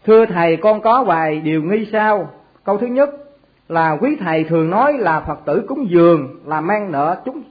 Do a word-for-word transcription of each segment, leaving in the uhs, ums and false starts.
Thưa thầy, con có vài điều nghi sau. Câu thứ nhất là quý thầy thường nói là Phật tử cúng dường là mang nợ chúng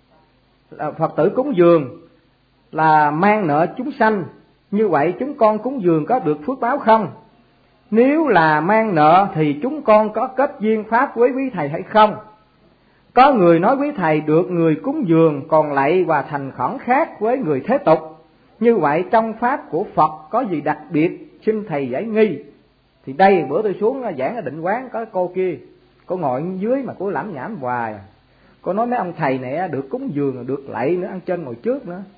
là Phật tử cúng dường là mang nợ chúng sanh. Như vậy chúng con cúng dường có được phước báo không? Nếu là mang nợ thì chúng con có kết duyên pháp với quý thầy hay không? Có người nói quý thầy được người cúng dường còn lạy và thành khẩn khác với người thế tục. Như vậy trong pháp của Phật có gì đặc biệt, xin thầy giải nghi. Thì đây bữa tôi xuống giảng ở Định Quán, có cô kia, cô ngồi dưới mà cô lẩm nhẩm hoài. Cô nói mấy ông thầy này được cúng dường, được lạy nữa, ăn trên ngồi trước nữa.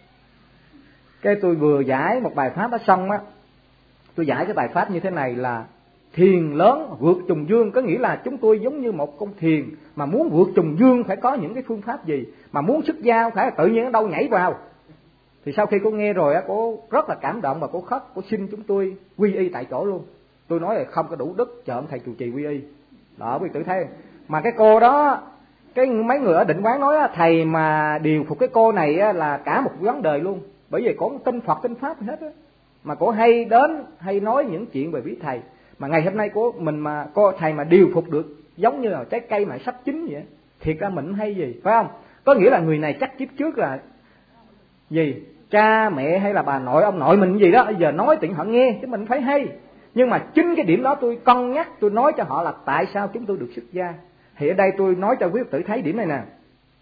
Cái tôi vừa giải một bài pháp đó xong á, tôi giải cái bài pháp như thế này là thiền lớn vượt trùng dương. Có nghĩa là chúng tôi giống như một con thiền, mà muốn vượt trùng dương phải có những cái phương pháp gì, mà muốn xuất gia phải là tự nhiên ở đâu nhảy vào. Thì sau khi cô nghe rồi á, cô rất là cảm động và cô khóc, cô xin chúng tôi quy y tại chỗ luôn. Tôi nói là không có đủ đức chờ ông thầy trụ trì quy y. Đó, quý tử thấy. Mà cái cô đó, cái mấy người ở Định Quán nói á, thầy mà điều phục cái cô này á, là cả một vấn đề luôn. Bởi vì cổ tin Phật tin Pháp hết á, mà cổ hay đến hay nói những chuyện về quý thầy. Mà ngày hôm nay cô mình mà cô thầy mà điều phục được giống như là trái cây mà sắp chín vậy, thiệt ra mình hay gì, phải không? Có nghĩa là người này chắc kiếp trước là gì, cha mẹ hay là bà nội ông nội mình gì đó, bây giờ nói tiện họ nghe chứ mình phải hay. Nhưng mà chính cái điểm đó tôi cân nhắc, tôi nói cho họ là tại sao chúng tôi được xuất gia. Thì ở đây tôi nói cho quý Phật tử thấy điểm này nè.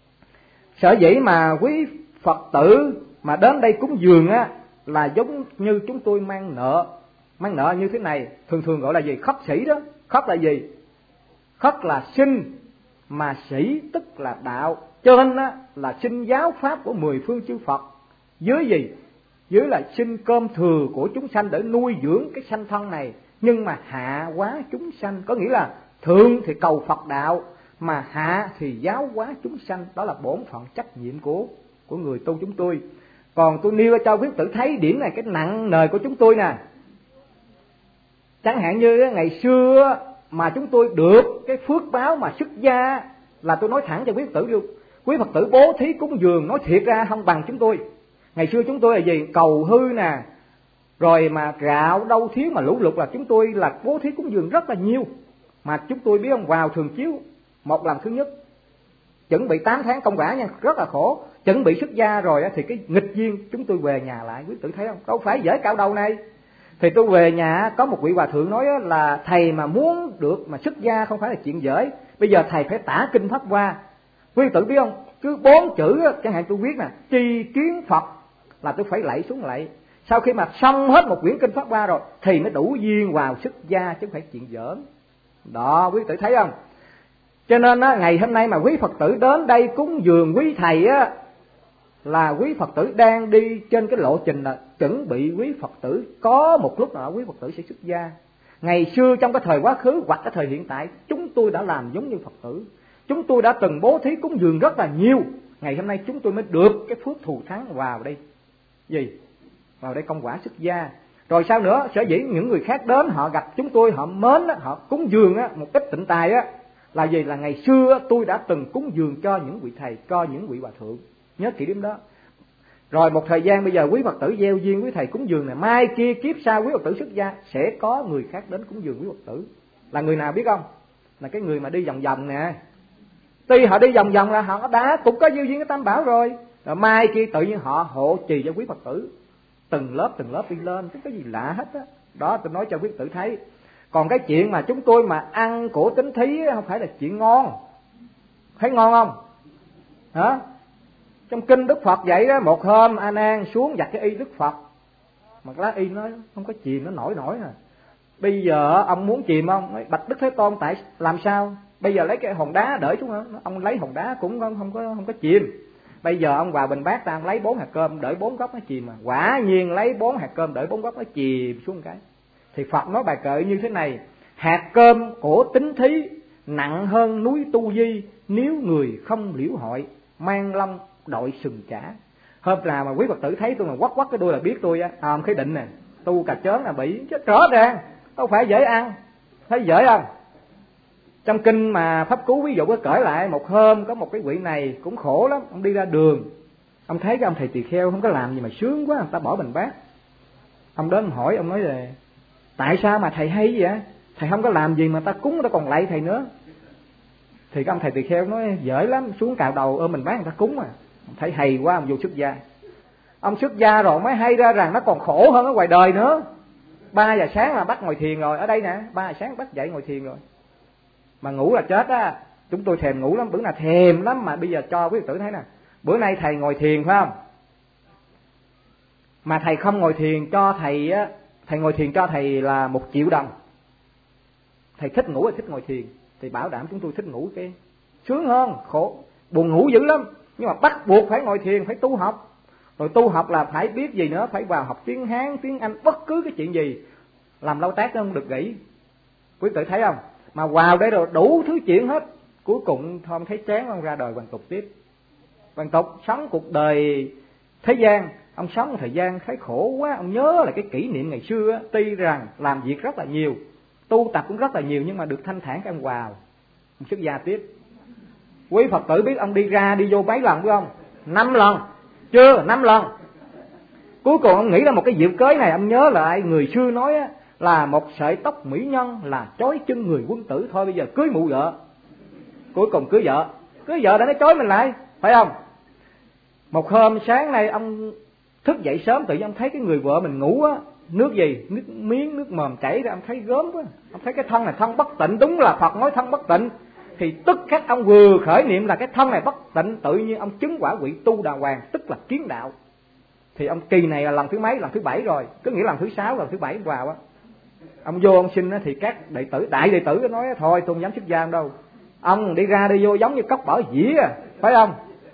Sở dĩ mà quý Phật tử mà đến đây cúng dường á, là giống như chúng tôi mang nợ. Mang nợ như thế này, thường thường gọi là gì? Khất sĩ đó. Khất là gì? Khất là sinh, mà sĩ tức là đạo. Cho nên á, là sinh giáo pháp của mười phương chư Phật. Dưới gì? Dưới là sinh cơm thừa của chúng sanh để nuôi dưỡng cái sanh thân này. Nhưng mà hạ hóa chúng sanh, có nghĩa là thượng thì cầu Phật đạo, mà hạ thì giáo hóa chúng sanh. Đó là bổn phận trách nhiệm của của người tu chúng tôi. Còn tôi nêu cho quý tử thấy điểm này, cái nặng nề của chúng tôi nè. Chẳng hạn như ngày xưa mà chúng tôi được cái phước báo mà xuất gia, là tôi nói thẳng cho quý Phật tử luôn, quý Phật tử bố thí cúng dường nói thiệt ra không bằng chúng tôi. Ngày xưa chúng tôi là gì? Cầu hư nè, rồi mà gạo đâu thiếu mà lũ lụt là chúng tôi là bố thí cúng dường rất là nhiều. Mà chúng tôi biết không, vào thường chiếu một lần thứ nhất, chuẩn bị tám tháng công quả nha, rất là khổ. Chuẩn bị xuất gia rồi thì cái nghịch duyên chúng tôi về nhà lại, quý tử thấy không? Đâu phải dễ cạo đầu này. Thì tôi về nhà, có một vị hòa thượng nói là thầy mà muốn được mà xuất gia không phải là chuyện dễ. Bây giờ thầy phải tả kinh Pháp Hoa. Quý tử biết không, cứ bốn chữ chẳng hạn tôi viết nè, tri kiến Phật, là tôi phải lạy xuống lạy. Sau khi mà xong hết một quyển kinh Pháp Hoa rồi thì mới đủ duyên vào xuất gia, chứ không phải chuyện giỡn. Đó, quý tử thấy không? Cho nên á, ngày hôm nay mà quý Phật tử đến đây cúng dường quý thầy á, là quý Phật tử đang đi trên cái lộ trình là chuẩn bị quý Phật tử có một lúc nào quý Phật tử sẽ xuất gia. Ngày xưa trong cái thời quá khứ hoặc cái thời hiện tại, chúng tôi đã làm giống như Phật tử. Chúng tôi đã từng bố thí cúng dường rất là nhiều. Ngày hôm nay chúng tôi mới được cái phước thù thắng vào đây. Gì? Vào đây công quả xuất gia. Rồi sao nữa? Sở dĩ những người khác đến họ gặp chúng tôi, họ mến, họ cúng dường một ít tịnh tài á, là gì? Là ngày xưa tôi đã từng cúng dường cho những vị thầy, cho những vị hòa thượng. Nhớ kỹ điểm đó. Rồi một thời gian bây giờ quý Phật tử gieo duyên quý thầy cúng dường này, mai kia kiếp sau quý Phật tử xuất gia sẽ có người khác đến cúng dường quý Phật tử. Là người nào biết không? Là cái người mà đi vòng vòng nè. Tuy họ đi vòng vòng là họ đã cũng có gieo duyên cái Tam Bảo rồi. Rồi mai kia tự nhiên họ hộ trì cho quý Phật tử. Từng lớp từng lớp đi lên, chứ có gì lạ hết á. Đó. Đó tôi nói cho quý Phật tử thấy. Còn cái chuyện mà chúng tôi mà ăn của tín thí không phải là chuyện ngon. Thấy ngon không? Hả? Trong kinh Đức Phật dạy đó, một hôm A Nan xuống giặt cái y Đức Phật, mà cái lá y nó không có chìm, nó nổi nổi nè. Bây giờ ông muốn chìm không? Nói, bạch Đức Thế Tôn tại làm sao? Bây giờ lấy cái hòn đá đỡ xuống, ông lấy hòn đá cũng không, không có không có chìm. Bây giờ ông vào bình bát ta, ông lấy bốn hạt cơm đợi bốn góc nó chìm mà. Quả nhiên lấy bốn hạt cơm đợi bốn góc nó chìm xuống cái. Thì Phật nói bài kệ như thế này: hạt cơm của tín thí nặng hơn núi tu di, nếu người không liễu hội mang long đội sừng trả. Hôm nào mà quý Phật tử thấy tôi mà quắc quắc cái đuôi là biết tôi á, à, khế định nè, tu cà chớn là bị chết rõ ràng, đâu phải dễ ăn, thấy dễ không? Trong kinh mà Pháp Cú ví dụ có kể lại, một hôm có một cái vị này cũng khổ lắm, ông đi ra đường, ông thấy cái ông thầy tỳ kheo không có làm gì mà sướng quá, người ta bỏ bình bát, ông đến hỏi, ông nói là tại sao mà thầy hay vậy? Thầy không có làm gì mà ta cúng ta còn lạy thầy nữa. Thì cái ông thầy tỳ kheo nói dễ lắm, xuống cạo đầu ôm mình bán người ta cúng à. Thấy hay quá, ông vô xuất gia. Ông xuất gia rồi mới hay ra rằng nó còn khổ hơn ở ngoài đời nữa. Ba giờ sáng là bắt ngồi thiền rồi, ở đây nè, ba giờ sáng bắt dậy ngồi thiền rồi. Mà ngủ là chết á. Chúng tôi thèm ngủ lắm, bữa nào thèm lắm mà bây giờ cho quý Phật tử thấy nè. Bữa nay thầy ngồi thiền phải không? Mà thầy không ngồi thiền cho thầy á, thầy ngồi thiền cho thầy là một triệu đồng. Thầy thích ngủ hay thích ngồi thiền thì bảo đảm chúng tôi thích ngủ cái sướng hơn, khổ buồn ngủ dữ lắm, nhưng mà bắt buộc phải ngồi thiền, phải tu học. Rồi tu học là phải biết gì nữa, phải vào học tiếng Hán, tiếng Anh, bất cứ cái chuyện gì, làm lâu tác nó không được nghỉ. Quý tử thấy không? Mà vào đây rồi đủ thứ chuyện hết. Cuối cùng không thấy chán, ông ra đời hoàn tục tiếp. Hoàn tục sống cuộc đời thế gian. Ông sống một thời gian thấy khổ quá, ông nhớ là cái kỷ niệm ngày xưa. Tuy rằng làm việc rất là nhiều, tu tập cũng rất là nhiều, nhưng mà được thanh thản cái ông vào, ông xuất gia tiếp. Quý Phật tử biết ông đi ra đi vô mấy lần phải không? Năm lần. Chưa, năm lần. Cuối cùng ông nghĩ ra một cái diệu kế này. Ông nhớ lại người xưa nói á, là một sợi tóc mỹ nhân là chói chân người quân tử. Thôi bây giờ cưới mụ vợ. Cuối cùng cưới vợ. Cưới vợ đã nó chói mình lại, phải không? Một hôm sáng nay ông thức dậy sớm, tự nhiên ông thấy cái người vợ mình ngủ á, nước gì, nước miếng, nước mồm chảy ra, ông thấy gớm quá. Ông thấy cái thân này thân bất tịnh, đúng là Phật nói thân bất tịnh. Thì tức khắc ông vừa khởi niệm là cái thân này bất tịnh, tự nhiên ông chứng quả vị tu đàng hoàng, tức là kiến đạo. Thì ông kỳ này là lần thứ mấy, lần thứ bảy rồi, cứ nghĩ lần thứ sáu, lần thứ bảy vào á. Ông vô ông xin thì các đệ tử, đại đệ tử nói thôi tôi không dám xuất gia đâu. Ông đi ra đi vô giống như cốc bỏ dĩa à, phải không?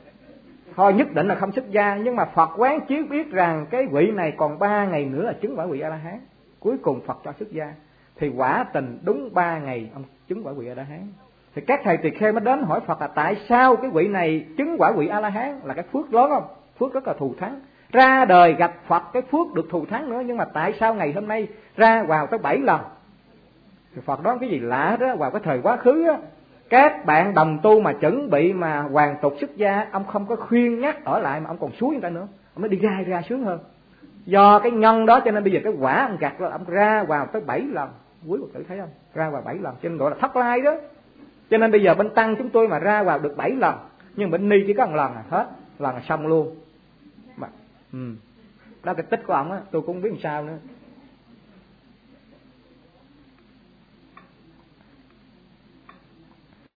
Thôi nhất định là không xuất gia. Nhưng mà Phật quán chiếu biết rằng cái vị này còn ba ngày nữa là chứng quả vị A-la-hán. Cuối cùng Phật cho xuất gia. Thì quả tình đúng ba ngày ông chứng quả vị A-la-hán. Thì các thầy tỳ kheo mới đến hỏi Phật là tại sao cái vị này chứng quả vị A-la-hán, là cái phước lớn không? Phước rất là thù thắng. Ra đời gặp Phật cái phước được thù thắng nữa, nhưng mà tại sao ngày hôm nay ra vào tới bảy lần? Thì Phật nói cái gì lạ đó, vào cái thời quá khứ á, các bạn đồng tu mà chuẩn bị mà hoàn tục xuất gia, ông không có khuyên nhắc ở lại mà ông còn suối người ta nữa, ông mới đi ra ra sướng hơn. Do cái nhân đó cho nên bây giờ cái quả ông gặt rồi, ông ra vào tới bảy lần. Quý Phật tử thấy không? Ra vào bảy lần, cho nên gọi là thất lai đó. Cho nên bây giờ bên tăng chúng tôi mà ra vào được bảy lần, nhưng bên ni chỉ có một lần là hết, lần là xong luôn. Mà, ừ. Đó cái tích của ông á, tôi cũng không biết làm sao nữa.